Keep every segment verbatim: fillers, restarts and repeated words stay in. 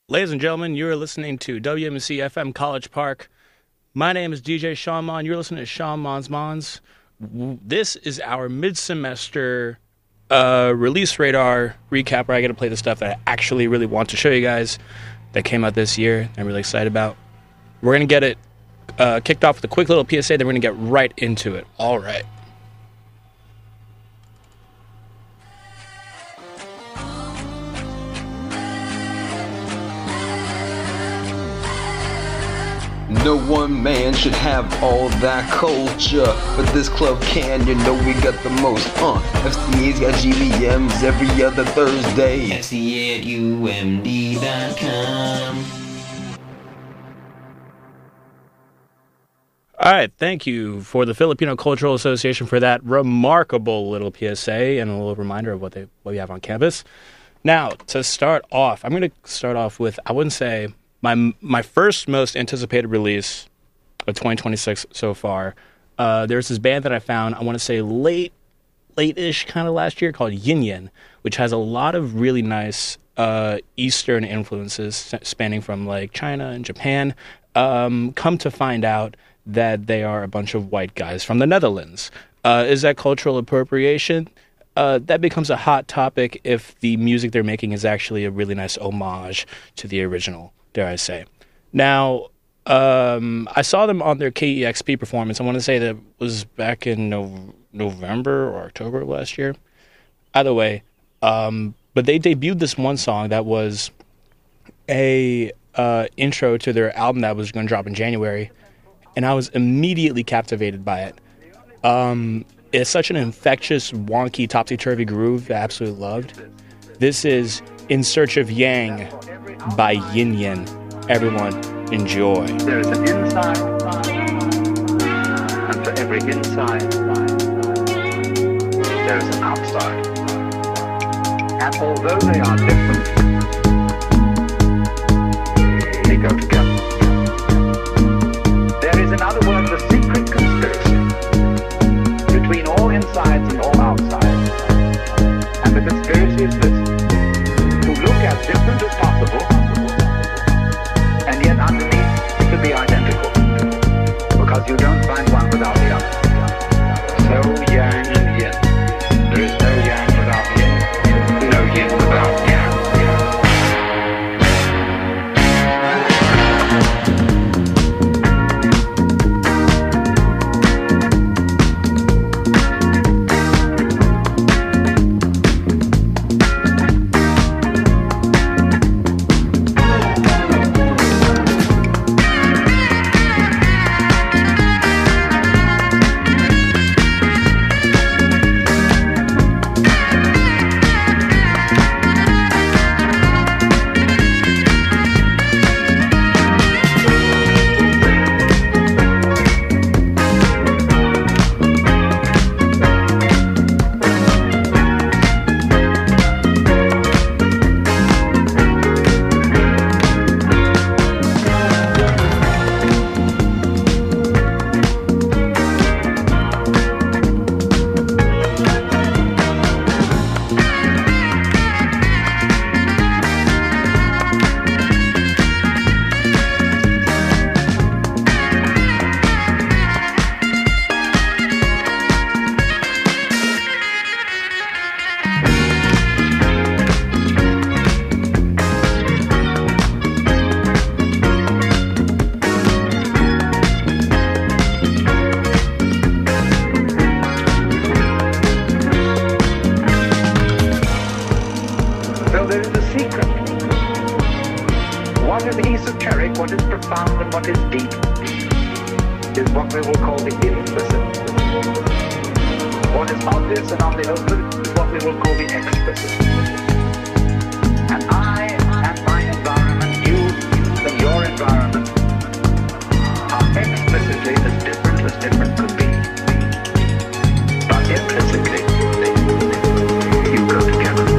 Ladies and gentlemen, you're listening to W M C F M College Park. My name is D J Sean Mon. You're listening to Sean Mon's Mons. This is our mid-semester uh, release radar recap where I get to play the stuff that I actually really want to show you guys that came out this year I'm really excited about. We're going to get it uh, kicked off with a quick little P S A, then we're going to get right into it. All right. No one man should have all that culture, but this club can, you know we got the most. Uh, F C A's got G V Ms every other Thursday. F C A at U M D dot com. All right, thank you for the Filipino Cultural Association for that remarkable little P S A and a little reminder of what they what we have on campus. Now, to start off, I'm going to start off with, I wouldn't say, my my first most anticipated release of twenty twenty-six so far. Uh, there's this band that I found, I want to say late, late-ish kind of last year called Yin Yin, which has a lot of really nice uh, Eastern influences spanning from like China and Japan. Um, come to find out that they are a bunch of white guys from the Netherlands. Uh, is that cultural appropriation? Uh, that becomes a hot topic if the music they're making is actually a really nice homage to the original, dare I say. Now, um, I saw them on their K E X P performance. I want to say that was back in no- November or October of last year. Either way, um, but they debuted this one song that was a uh, intro to their album that was going to drop in January, and I was immediately captivated by it. Um, it's such an infectious, wonky, topsy-turvy groove that I absolutely loved. This is In Search of Yang by Yin Yin. Everyone, enjoy. There is an inside, and for every inside, there is an outside. And although they are different, they go together. There is, in other words, a secret conspiracy between all insides and all outsides. And the conspiracy is this: to look as different as possible, and yet underneath it could be identical, because you don't find one without the other. So yang and yin. There is no yang without yin, no yin without yang. What is profound and what is deep is what we will call the implicit. What is obvious and on the open is what we will call the explicit. And I and my environment, you and your environment, are explicitly as different as different could be. But implicitly, you go together.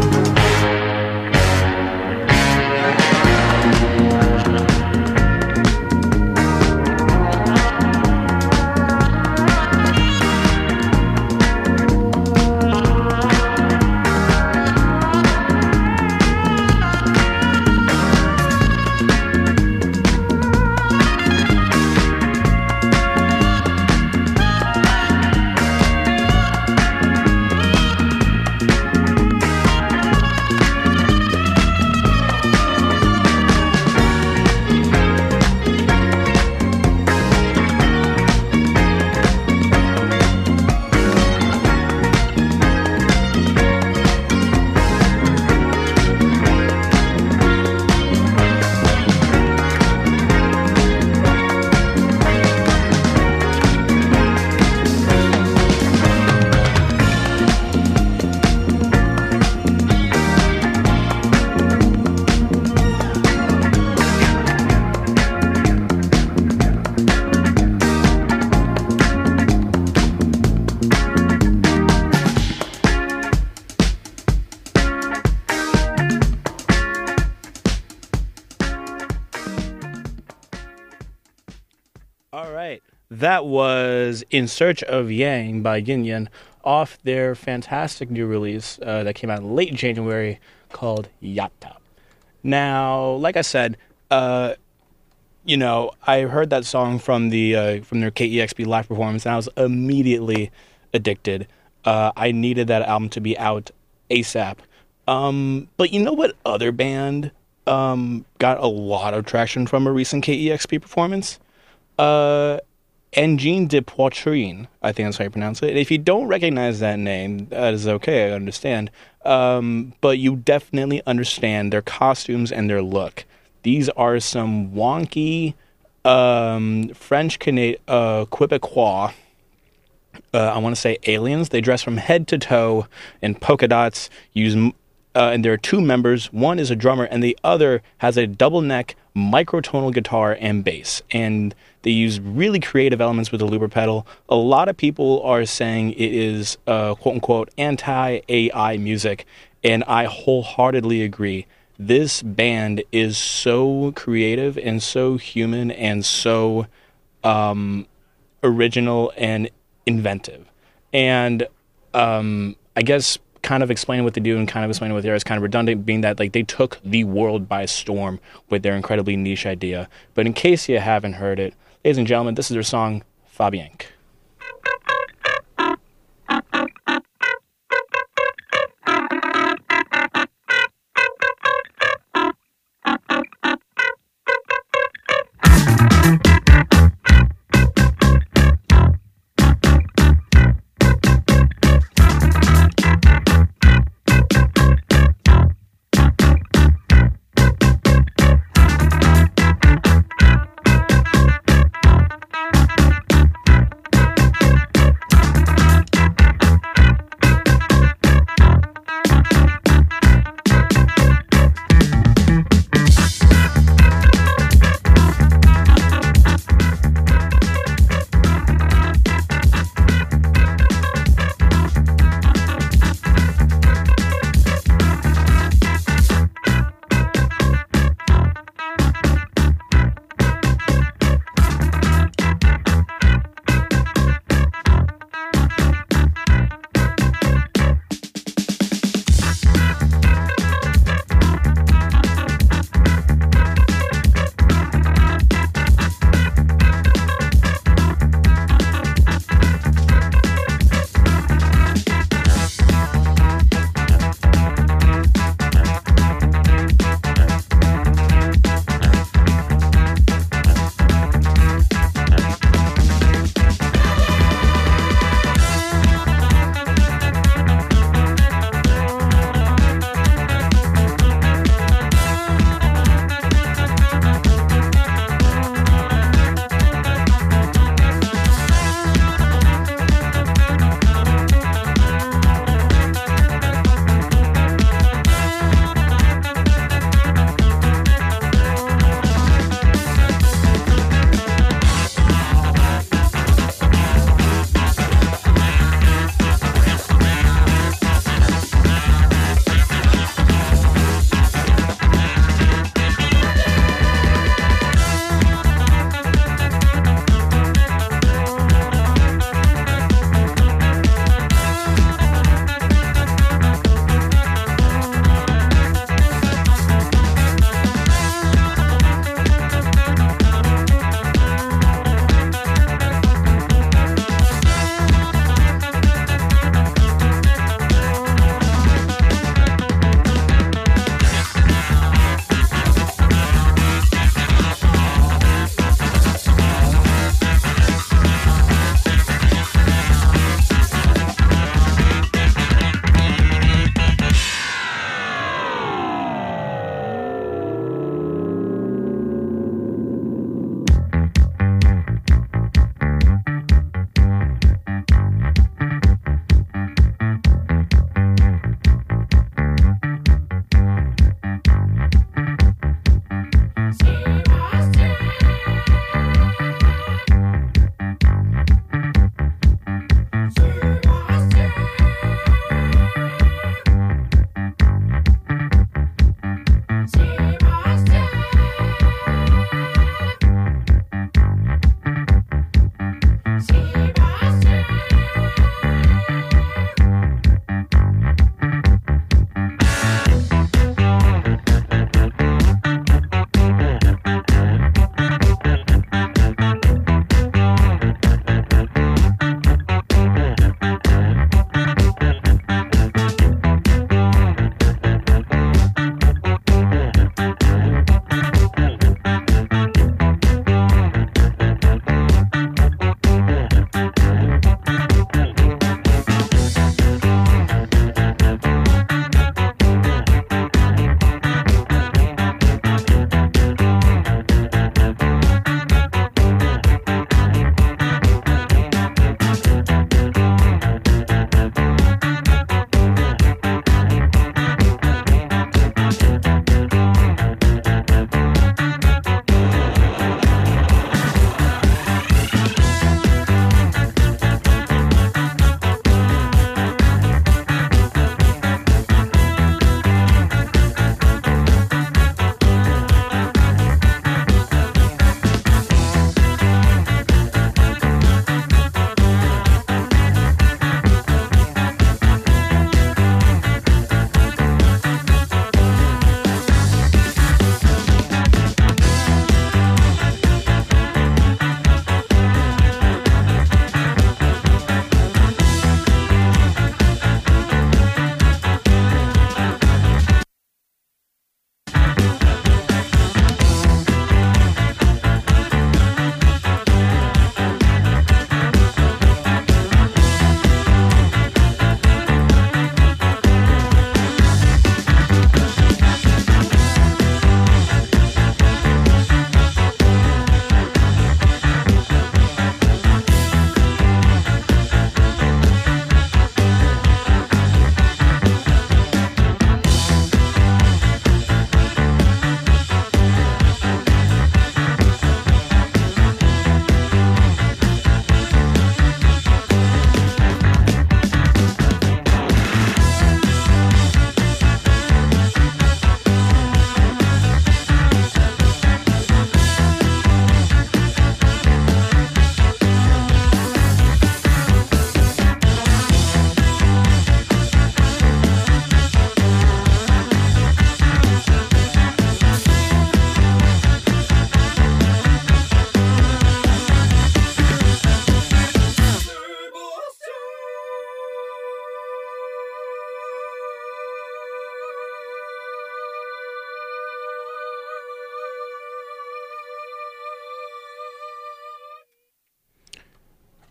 All right. That was In Search of Yang by Yin Yin off their fantastic new release uh, that came out in late January called Yatta. Now, like I said, uh, you know, I heard that song from the uh, from their K E X P live performance, and I was immediately addicted. Uh, I needed that album to be out ASAP. Um, but you know what other band um, got a lot of traction from a recent K E X P performance? Uh, Engine de Poitrine, I think that's how you pronounce it. If you don't recognize that name, that is okay, I understand. Um, but you definitely understand their costumes and their look. These are some wonky um, French Canadian uh, Quebecois. Uh, I want to say aliens. They dress from head to toe in polka dots. Use uh, and there are two members. One is a drummer, and the other has a double neck microtonal guitar and bass. And they use really creative elements with the looper pedal. A lot of people are saying it is uh, quote unquote anti-A I music, and I wholeheartedly agree. This band is so creative and so human and so um, original and inventive. And um, I guess kind of explaining what they do and kind of explaining what they are is kind of redundant, being that like they took the world by storm with their incredibly niche idea. But in case you haven't heard it, ladies and gentlemen, this is their song, Fabienk.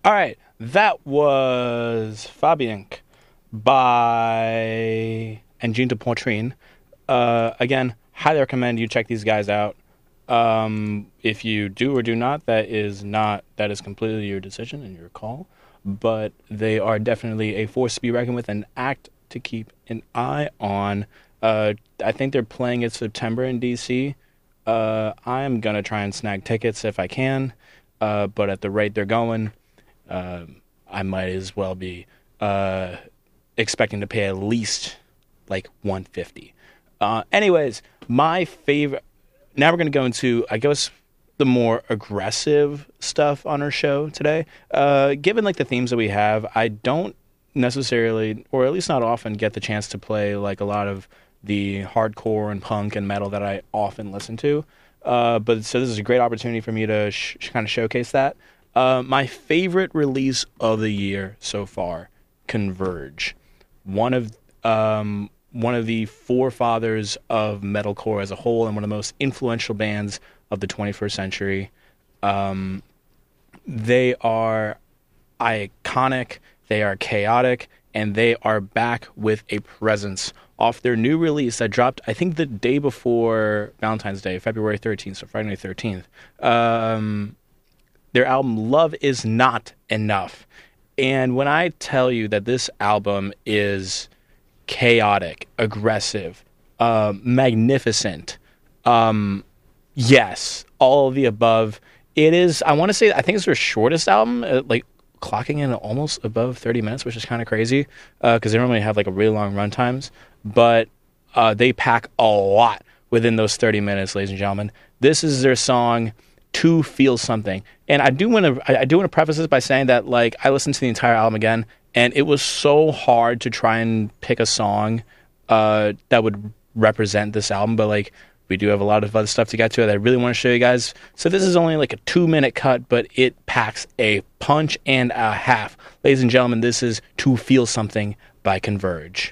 All right, that was Fabiank by Engine de Poitrine. Uh, again, highly recommend you check these guys out. Um, if you do or do not, that is not that is completely your decision and your call. But they are definitely a force to be reckoned with, an act to keep an eye on. Uh, I think they're playing it September in D C. Uh, I'm gonna try and snag tickets if I can, uh, but at the rate they're going, uh, I might as well be uh, expecting to pay at least like one hundred fifty dollars. Uh, anyways, my favorite. Now we're gonna go into, I guess, the more aggressive stuff on our show today. Uh, given like the themes that we have, I don't necessarily, or at least not often, get the chance to play like a lot of the hardcore and punk and metal that I often listen to. Uh, but so this is a great opportunity for me to sh- kind of showcase that. Uh, my favorite release of the year so far, Converge, one of um, one of the forefathers of metalcore as a whole, and one of the most influential bands of the twenty-first century. Um, they are iconic, they are chaotic, and they are back with a presence off their new release that dropped, I think, the day before Valentine's Day, February thirteenth, so Friday the thirteenth. Um, their album, Love Is Not Enough. And when I tell you that this album is chaotic, aggressive, uh, magnificent, um, yes, all of the above. It is, I want to say, I think it's their shortest album, uh, like clocking in almost above thirty minutes, which is kind of crazy because uh, they normally have like a really long run times. But uh, they pack a lot within those thirty minutes, ladies and gentlemen. This is their song, To Feel Something. And I do want to I, I do want to preface this by saying that like I listened to the entire album again, and it was so hard to try and pick a song uh, that would represent this album. But like we do have a lot of other stuff to get to that I really want to show you guys. So this is only like a two minute cut, but it packs a punch and a half. Ladies and gentlemen, this is To Feel Something by Converge.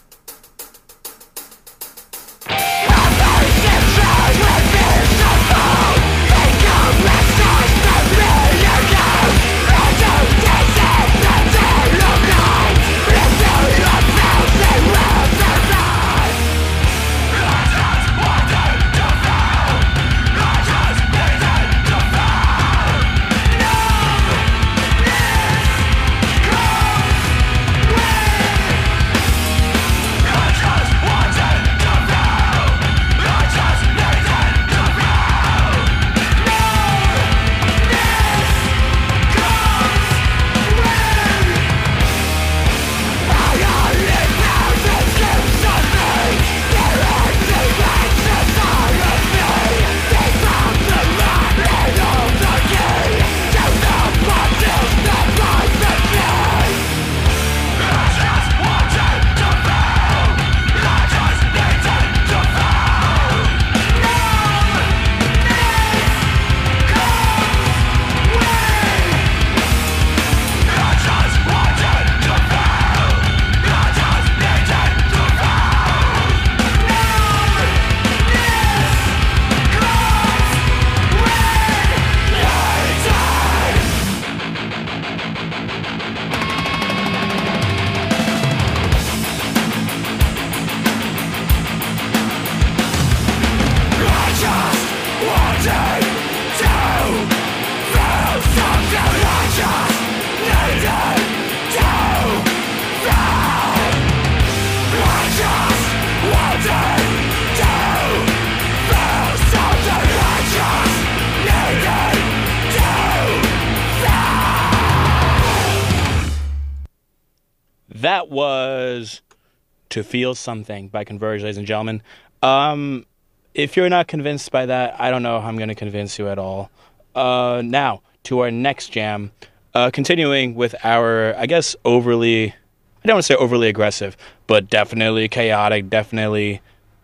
That was To Feel Something by Converge, ladies and gentlemen. Um, if you're not convinced by that, I don't know how I'm going to convince you at all. Uh, now, to our next jam. Uh, continuing with our, I guess, overly, I don't want to say overly aggressive, but definitely chaotic, definitely,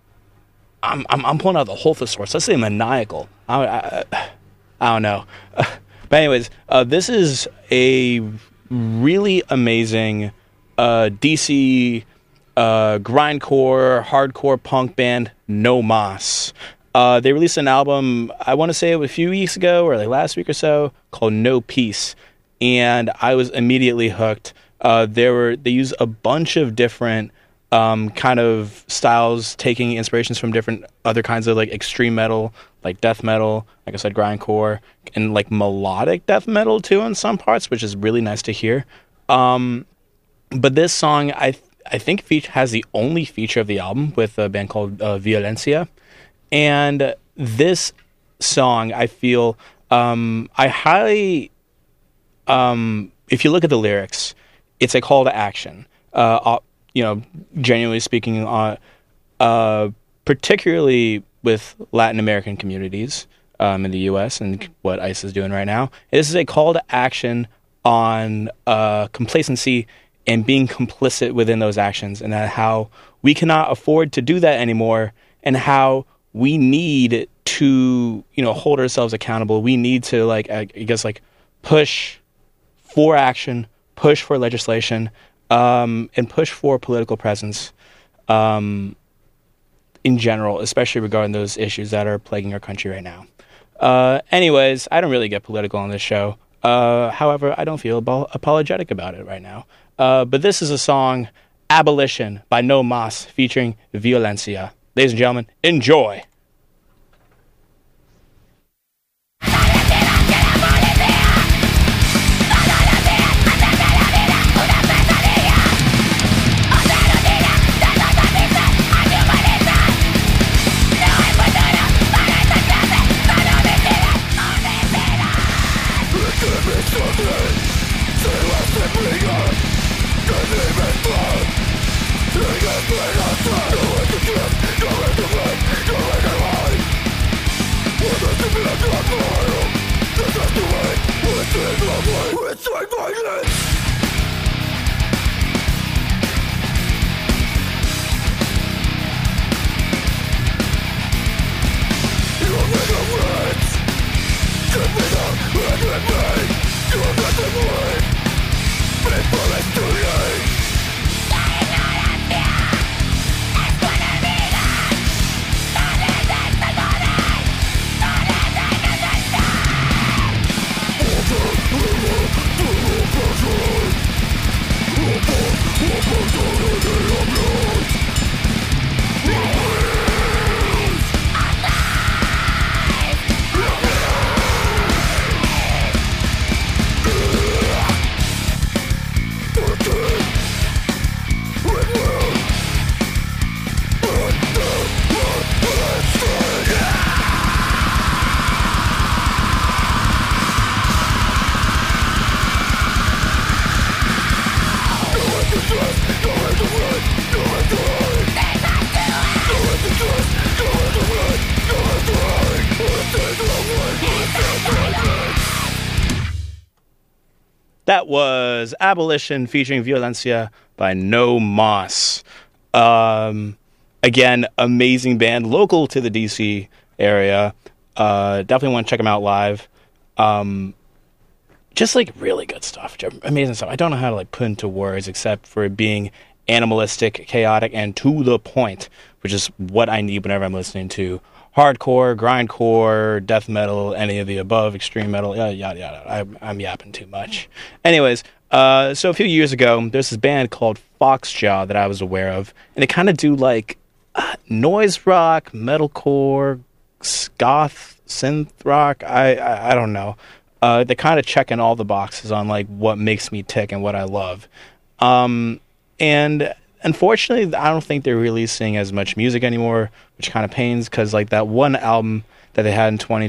I'm I'm, I'm pulling out the whole thesaurus. Let's say maniacal. I, I, I don't know. But anyways, uh, this is a really amazing uh, D C uh, grindcore, hardcore punk band, No Mas. Uh, they released an album, I want to say it was a few weeks ago, or like last week or so, called No Peace. and I was immediately hooked. Uh, there were they use a bunch of different um, kind of styles, taking inspirations from different other kinds of like extreme metal, like death metal, like I said, grindcore, and like melodic death metal too in some parts, which is really nice to hear. Um, but this song, I th- I think, fe- has the only feature of the album with a band called uh, Violencia, and this song, I feel, um, I highly, um, if you look at the lyrics, it's a call to action. Uh, uh, you know, genuinely speaking, uh, uh, particularly with Latin American communities um, in the U S and what ICE is doing right now. This is a call to action on uh, complacency and being complicit within those actions, and that how we cannot afford to do that anymore, and how we need to, you know, hold ourselves accountable. We need to, like, I guess, like, push for action, push for legislation, um, and push for political presence um, in general, especially regarding those issues that are plaguing our country right now. Uh, anyways, I don't really get political on this show. Uh, however, I don't feel abo- apologetic about it right now. Uh, but this is a song, Abolition, by No Mas, featuring Violencia. Ladies and gentlemen, enjoy. That was Abolition featuring Violencia by No Mas. Um, again, amazing band, local to the D C area. Uh, definitely want to check them out live. Um, just like really good stuff, amazing stuff. I don't know how to like put into words except for it being animalistic, chaotic, and to the point, which is what I need whenever I'm listening to hardcore, grindcore, death metal, any of the above, extreme metal, yada, yada, yada. I'm, I'm yapping too much. Anyways, uh, so a few years ago, there's this band called Foxjaw that I was aware of, and they kind of do like uh, noise rock, metalcore, goth, synth rock, I, I, I don't know. Uh, they're kind of checking all the boxes on like what makes me tick and what I love. Um, and unfortunately, I don't think they're releasing as much music anymore, which kind of pains, because like that one album that they had in twenty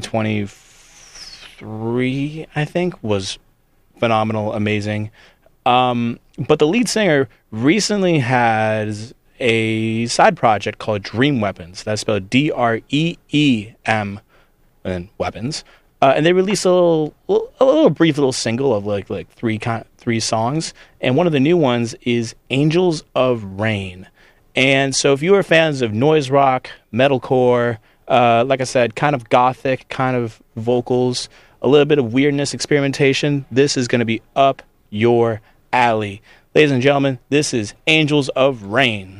twenty-three, I think, was phenomenal, amazing. Um, but the lead singer recently has a side project called Dream Weapons. That's spelled D R E E M and Weapons. Uh, and they released a little, a little brief little single of like like three three songs, and one of the new ones is "Angels of Rain." And so, if you are fans of noise rock, metalcore, uh, like I said, kind of gothic, kind of vocals, a little bit of weirdness, experimentation, this is going to be up your alley, ladies and gentlemen. This is "Angels of Rain."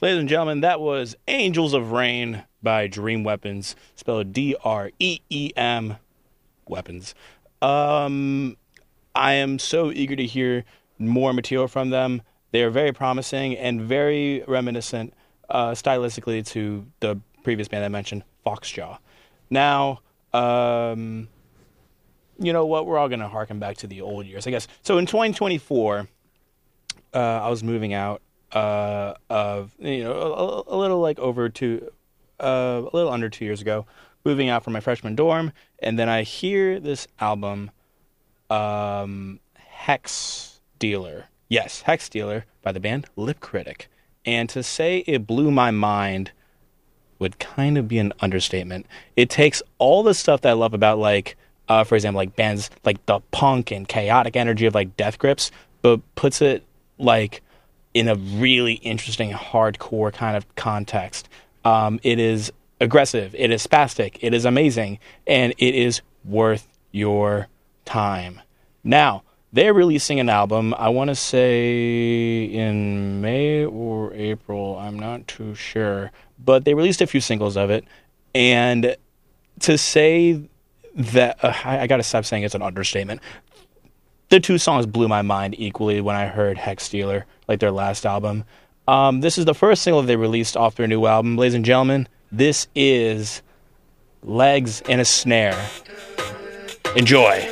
Ladies and gentlemen, that was Angels of Rain by Dream Weapons, spelled D R E E M, Weapons. Um, I am so eager to hear more material from them. They are very promising and very reminiscent uh, stylistically to the previous band I mentioned, Foxjaw. Now, um, you know what? We're all going to harken back to the old years, I guess. So in twenty twenty-four, uh, I was moving out uh, of, you know, a, a little like over two, uh, a little under two years ago, moving out from my freshman dorm, and then I hear this album, um, Hex Dealer. Yes, Hex Dealer by the band Lip Critic. And to say it blew my mind would kind of be an understatement. It takes all the stuff that I love about, like, uh, for example, like bands like the punk and chaotic energy of like Death Grips, but puts it like in a really interesting hardcore kind of context. Um, it is aggressive, it is spastic, it is amazing, and it is worth your time. Now, they're releasing an album, I want to say in May or April, I'm not too sure, but they released a few singles of it, and to say that, uh, I, I gotta stop saying it's an understatement. The two songs blew my mind equally when I heard Hex Dealer, like their last album. Um, this is the first single they released off their new album. Ladies and gentlemen, this is Legs in a Snare. Enjoy.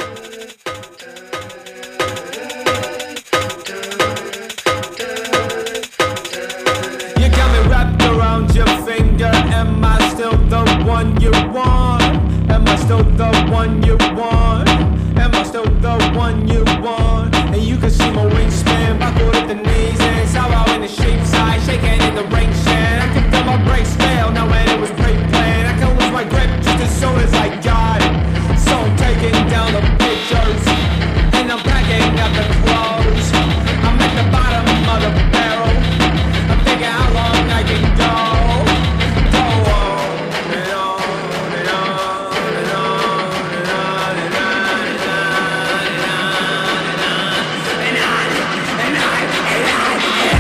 You got me wrapped around your finger. Am I still the one you want? Am I still the one you want? Am I still the one you want? And you can see my wingspan buckled at the knees and sorrow in the sheep side, shaking in the rain shed. I can feel my brakes fail, now when it was pre-planned. I can lose my grip just as soon as I got it. So I'm taking down the pictures and I'm packing up the clothes. I'm at the bottom of the barrel. I'm thinking how long I can go. Go on and on and on and on and on and on and on and on and on and on and on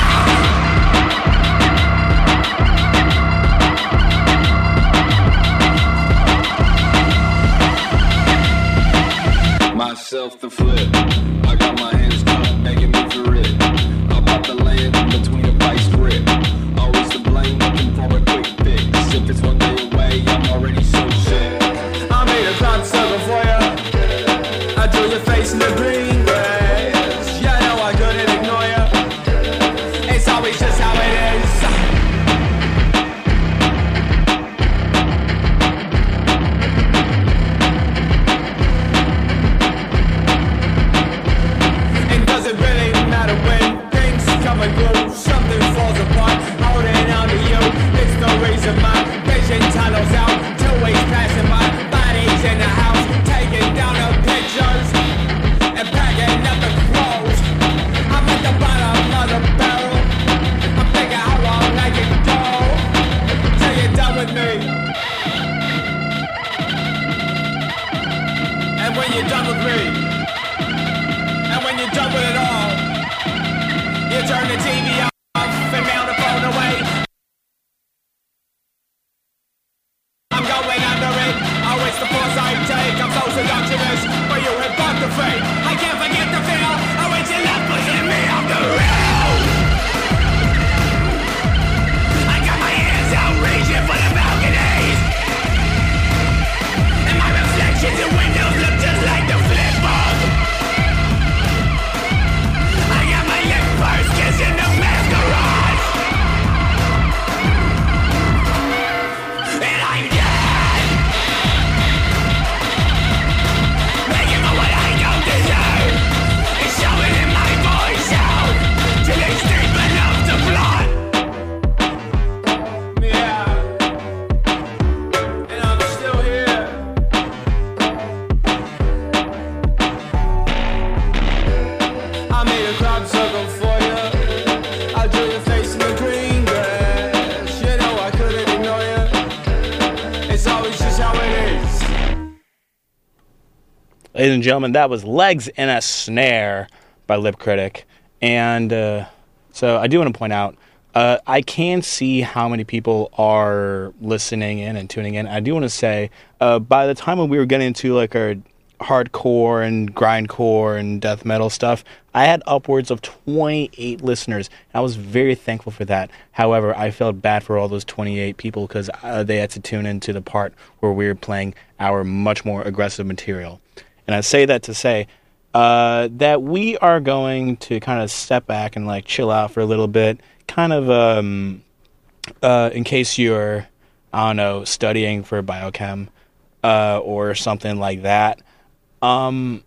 and on. Myself the flip. I got my hands up, begging me for it. I'm about to land in between a vice grip. Always to blame, looking for a quick fix. If it's one day away, I'm already so sick. I made a crop circle for you. I drew your face in the green grass. Yeah, I know I couldn't ignore you. It's always just how it is. And does it really matter when things come and go? Something falls apart, holding on to you. It's no reason my vision tunnels out. Two weeks passing by, bodies in the house, taking down the pictures and packing up the clothes. I'm at the bottom of the barrel. I'm thinking how long I can go till you're done with me. And when you're done with me, and when you're done with it all, you turn the T V off and mail the phone away. I'm going under it. Oh, it's the force I take. I'm so seductionist, but you have got the fate. I can't forget the feel. Oh, when your love pushing me off the rail. I got my hands out reaching for the balconies, and my reflections in windows look just like the flip book. I got my lip purse kissing the masquerade, and I'm dead. Begging for what I don't deserve. It's showing in my voice out till it's deep enough to flood. Yeah, and I'm still here. I made a crop circle for you. I drew your face in the green grass. You know I couldn't ignore you. It's always just how it is. Ladies and gentlemen, that was Legs in a Snare by Lip Critic. And uh, so I do want to point out, Uh, I can see how many people are listening in and tuning in. I do want to say, uh, by the time when we were getting into like our hardcore and grindcore and death metal stuff, I had upwards of twenty-eight listeners. I was very thankful for that. However, I felt bad for all those twenty-eight people because uh, they had to tune into the part where we were playing our much more aggressive material. And I say that to say uh, that we are going to kind of step back and like chill out for a little bit, kind of um, uh, in case you're, I don't know, studying for biochem uh, or something like that. Um,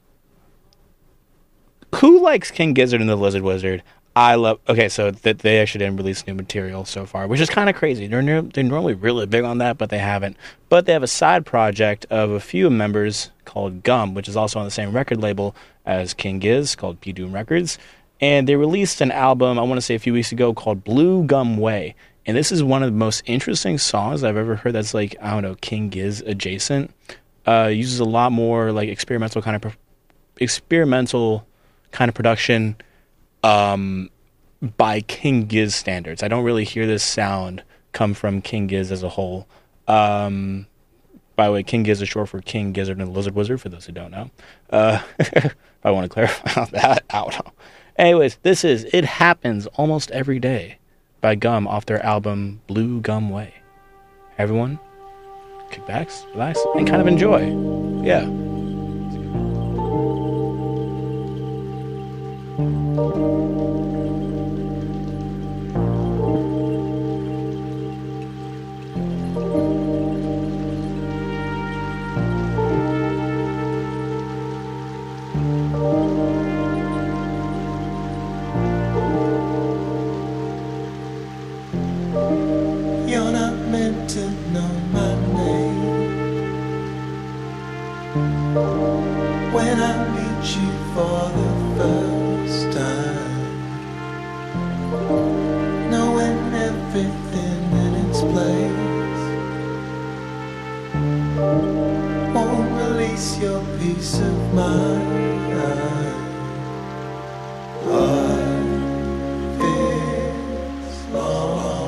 who likes King Gizzard and the Lizard Wizard? I love. Okay, so that they actually didn't release new material so far, which is kind of crazy. They're near, they're normally really big on that, but they haven't. But they have a side project of a few members called Gum, which is also on the same record label as King Giz, called P Doom Records, and they released an album I want to say a few weeks ago called Blue Gum Way, and this is one of the most interesting songs I've ever heard. That's like, I don't know, King Giz adjacent. Uh, uses a lot more like experimental kind of pro- experimental kind of production um, by King Giz standards. I don't really hear this sound come from King Giz as a whole. Um, by the way, King Giz is short for King Gizzard and the Lizard Wizard, for those who don't know. Uh, I want to clarify that out. Anyways, this is It Happens Almost Every Day by Gum off their album Blue Gum Way. Everyone, kick back, relax, and kind of enjoy. Yeah. You're not meant to know my name. When I meet you for the first time, knowing everything in its place won't release your peace of mind. Life is long.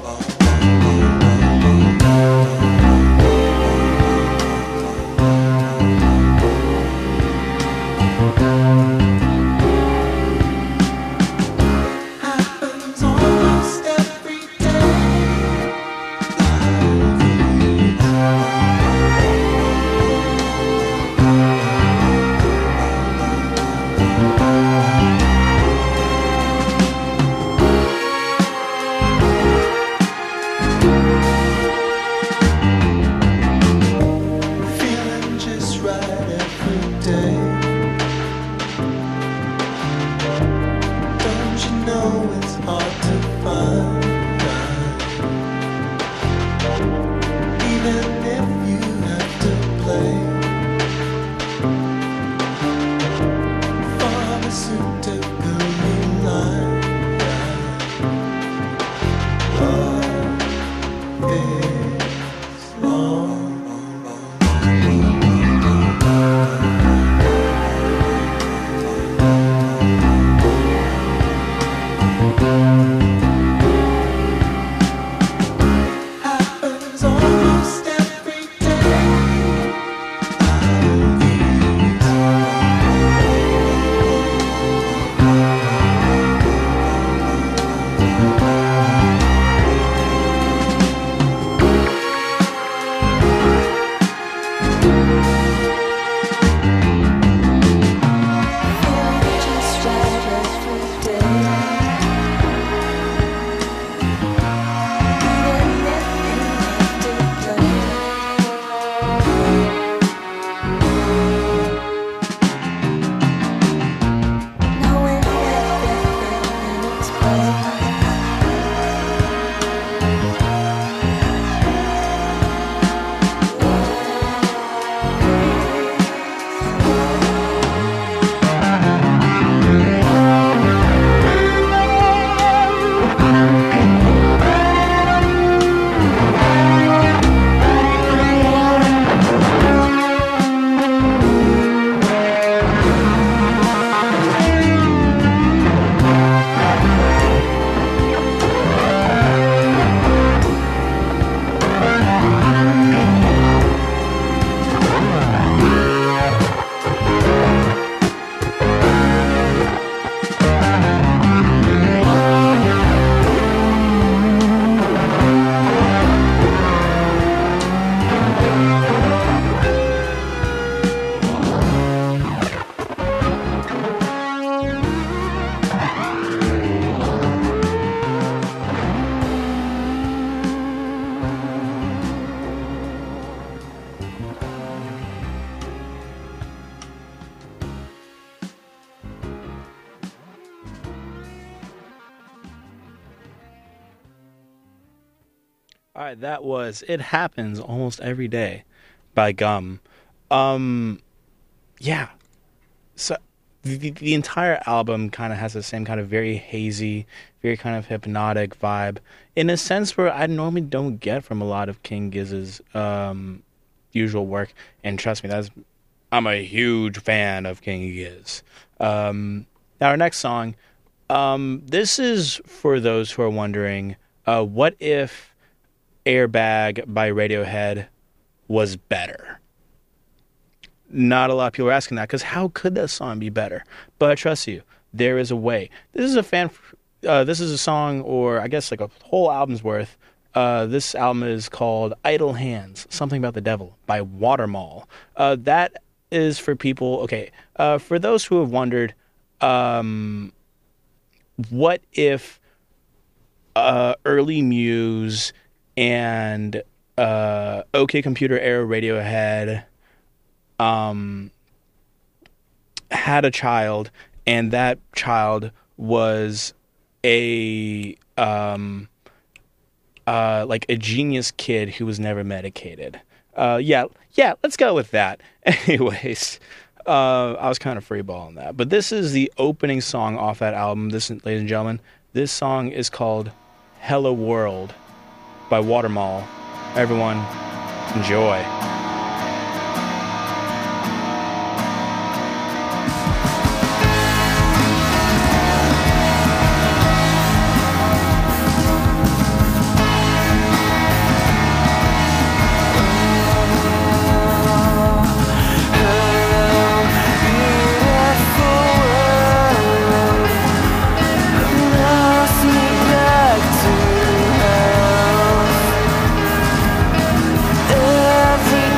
Happens almost every day. All right, that was It Happens Almost Every Day by Gum. Um, yeah. So the, the entire album kind of has the same kind of very hazy, very kind of hypnotic vibe in a sense where I normally don't get from a lot of King Giz's um, usual work. And trust me, that's I'm a huge fan of King Giz. Um, now, our next song, um, this is for those who are wondering, uh, what if Airbag by Radiohead was better? Not a lot of people are asking that because how could that song be better? But I trust you, there is a way. This is a fan. Uh, this is a song, or I guess like a whole album's worth. Uh, this album is called "Idle Hands," Something About the Devil by Watermall. Uh, that is for people. Okay, uh, for those who have wondered, um, what if uh, early Muse and uh, OK Computer era Radiohead um, had a child, and that child was a um, uh, like a genius kid who was never medicated. Uh, yeah, yeah, let's go with that. Anyways, uh, I was kind of freeballing that, but this is the opening song off that album. This, ladies and gentlemen, this song is called "Hello World" by Watermall. Everyone, enjoy. Every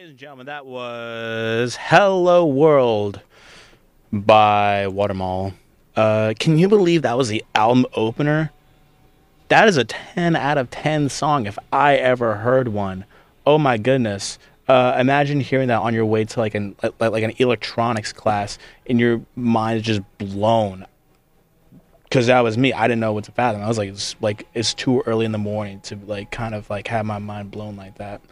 Ladies and gentlemen, that was Hello World by Watermall. Uh, can you believe that was the album opener? That is a ten out of ten song if I ever heard one. Oh my goodness. Uh, imagine hearing that on your way to like an like, like an electronics class and your mind is just blown. Because that was me. I didn't know what to fathom. I was like, it's like it's too early in the morning to like kind of like have my mind blown like that.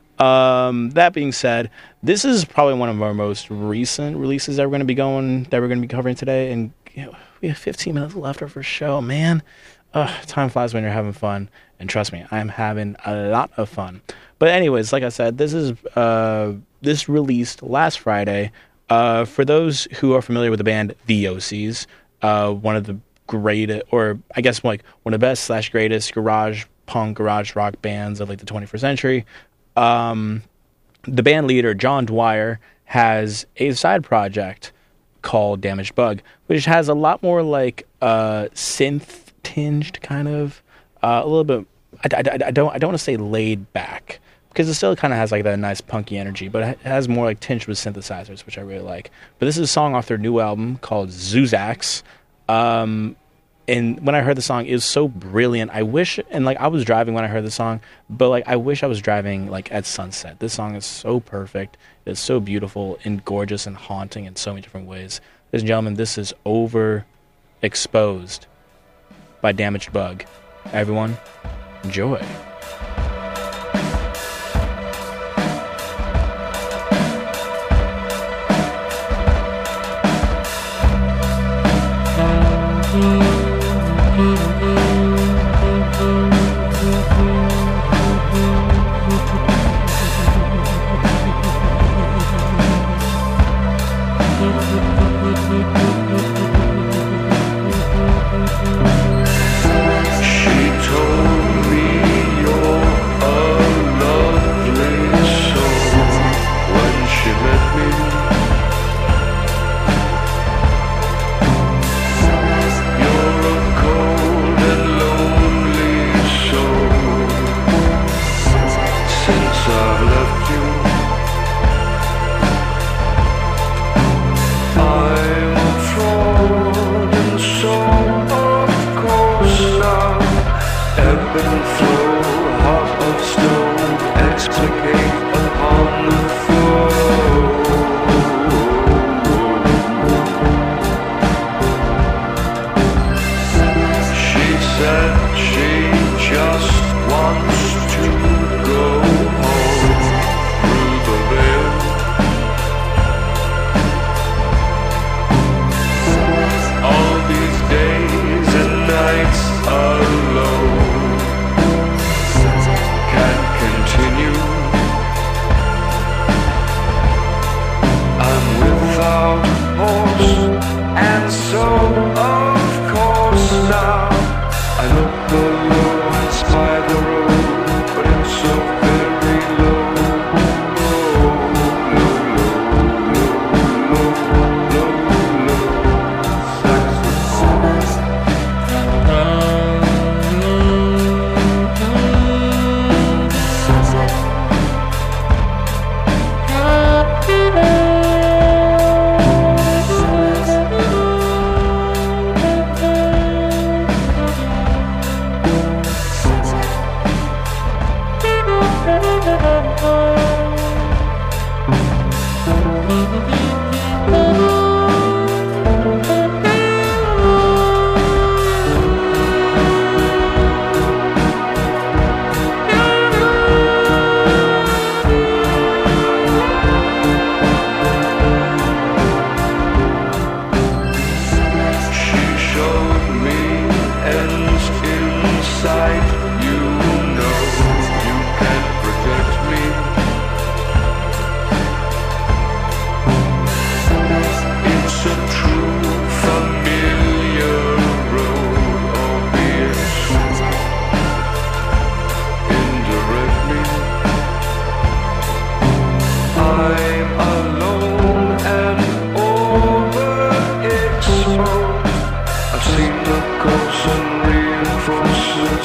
Um, that being said, this is probably one of our most recent releases that we're going to be going, that we're going to be covering today. And you know, we have fifteen minutes left of our show, man. Uh, time flies when you're having fun. And trust me, I'm having a lot of fun. But anyways, like I said, this is, uh, this released last Friday. Uh, for those who are familiar with the band The O Cs, uh, one of the great, or I guess like one of the best slash greatest garage punk, garage rock bands of like the twenty-first century. Um, the band leader, John Dwyer, has a side project called Damaged Bug, which has a lot more like uh, synth tinged kind of, uh, a little bit, I, I, I don't I don't want to say laid back, because it still kind of has like that nice punky energy, but it has more like tinged with synthesizers, which I really like. But this is a song off their new album called Zuzax. Um, And when I heard the song, it was so brilliant. I wish, and like I was driving when I heard the song, but like I wish I was driving like at sunset. This song is so perfect. It's so beautiful and gorgeous and haunting in so many different ways. Ladies and gentlemen, this is Overexposed by Damaged Bug. Everyone, enjoy.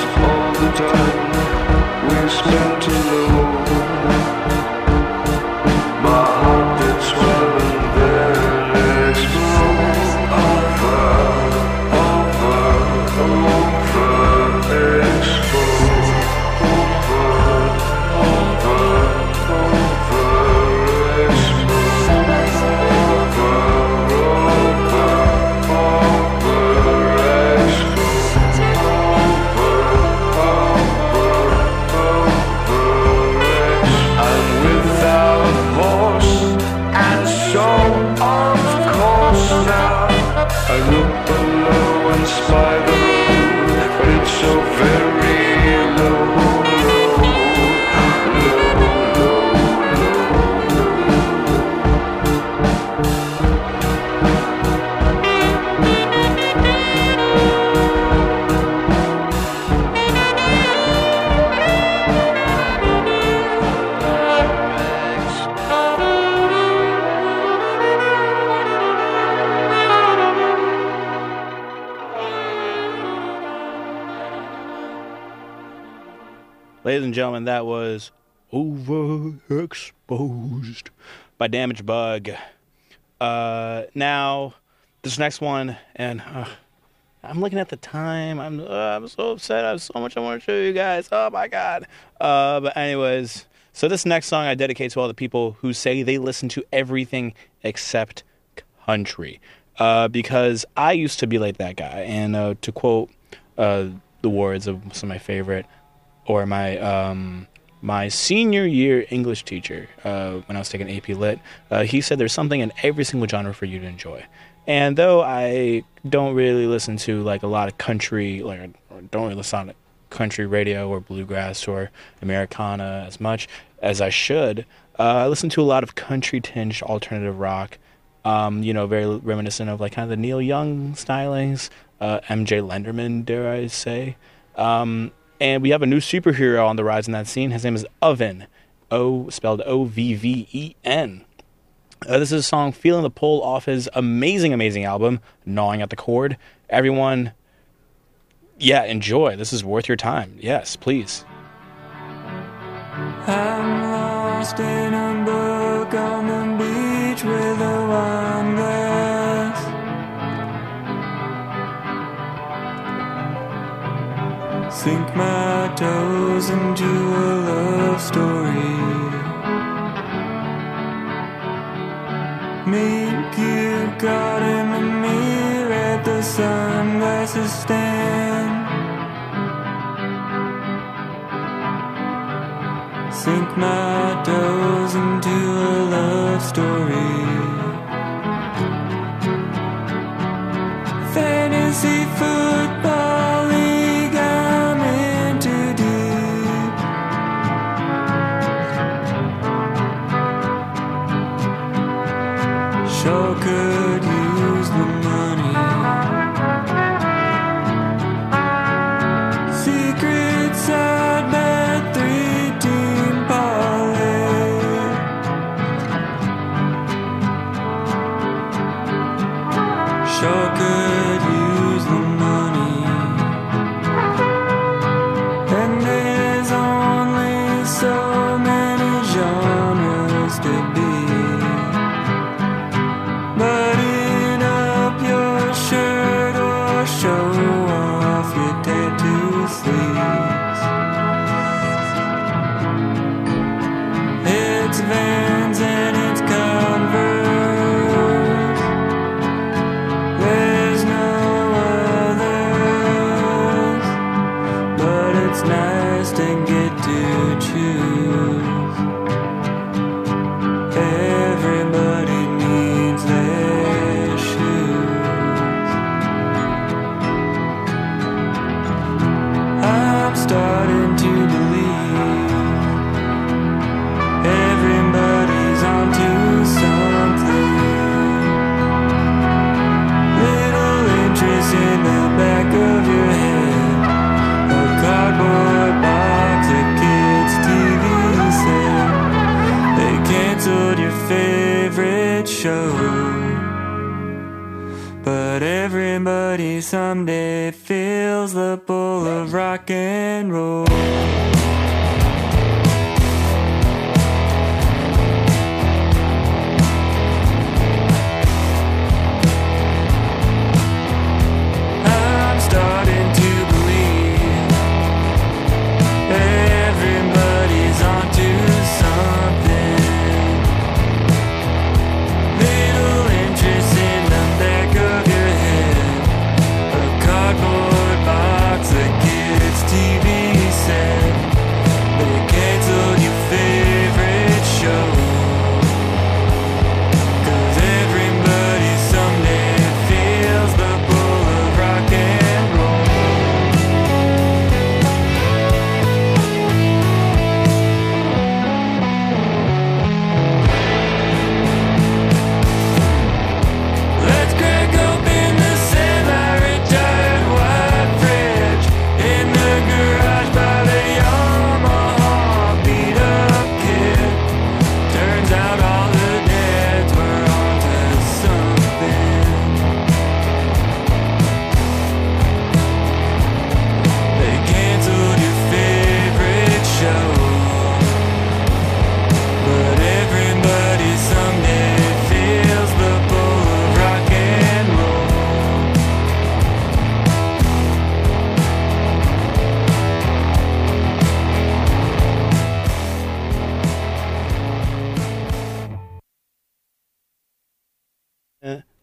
Spent alone. and gentlemen, that was Overexposed by Damaged Bug. Uh, now, this next one, and uh, I'm looking at the time. I'm uh, I'm so upset. I have so much I want to show you guys. Oh, my God. Uh, but anyways, so this next song I dedicate to all the people who say they listen to everything except country. Uh, because I used to be like that guy. And uh, to quote uh, the words of some of my favorite, or my um, my senior year English teacher, uh, when I was taking A P Lit, uh, he said there's something in every single genre for you to enjoy. And though I don't really listen to like a lot of country, like or don't really listen to country radio or bluegrass or Americana as much as I should, uh, I listen to a lot of country-tinged alternative rock. Um, you know, very reminiscent of like kind of the Neil Young stylings, uh, M J Lenderman, dare I say. Um, and we have a new superhero on the rise in that scene. His name is Oven, O spelled O V V E N. Uh, this is a song feeling the pull off his amazing, amazing album, Gnawing at the Cord. Everyone, yeah, enjoy. This is worth your time. Yes, please. I'm lost in a book on the beach with a wine glass. Sink my toes into a love story. Meet cute God in the mirror at the sunglasses stand. Sink my toes into a love story. Fantasy football league, I'm in too deep. Sure could use the money. Secret side bet three team parlay. Sure could use the money. And there's only so many genres to be. Button up your shirt or show off your tattoo sleeves. It's Vans and it's Converse. There's no others, but it's nice to get to choose. Everybody needs their shoes. I'm starting to believe everybody's onto something. Little interest in the back of your head. A cardboard box, a kid's T V set. They canceled your favorite show. But everybody someday feels the pull of rock and roll. I'm starting to believe everybody's onto something. Little interest in the back of your head. A cardboard box, a kid's T V set.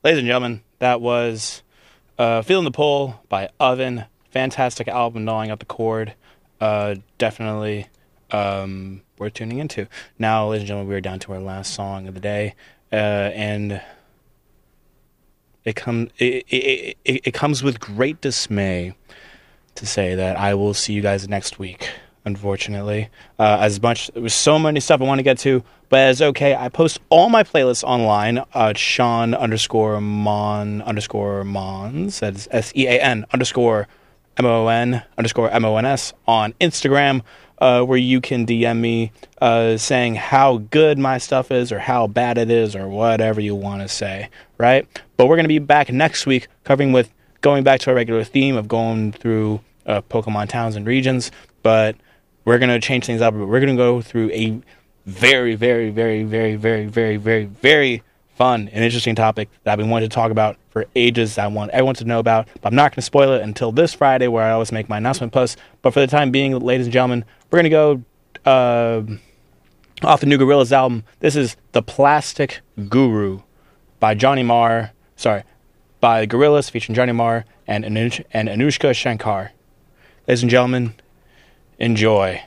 ladies and gentlemen, that was uh, Feeling the Pull by Oven. Fantastic album, gnawing out the chord. Uh, definitely um, worth tuning into. Now, ladies and gentlemen, we are down to our last song of the day, uh, and it, com- it, it, it, it comes with great dismay to say that I will see you guys next week. Unfortunately, uh, as much there was so many stuff I want to get to, but it's okay. I post all my playlists online. Uh, Sean underscore Mon underscore Mons. That's S E A N underscore M O N underscore M O N S on Instagram, uh, where you can D M me uh, saying how good my stuff is or how bad it is or whatever you want to say. Right? But we're gonna be back next week covering with going back to our regular theme of going through uh, Pokemon towns and regions, but we're going to change things up. We're going to go through a very, very, very, very, very, very, very, very fun and interesting topic that I've been wanting to talk about for ages that I want everyone to know about. But I'm not going to spoil it until this Friday, where I always make my announcement posts. But for the time being, ladies and gentlemen, we're going to go uh, off the new Gorillaz album. This is The Plastic Guru by Johnny Marr. Sorry, by Gorillaz featuring Johnny Marr and, Anush- and Anushka Shankar. Ladies and gentlemen, enjoy.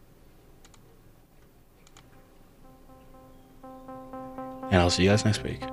And I'll see you guys next week.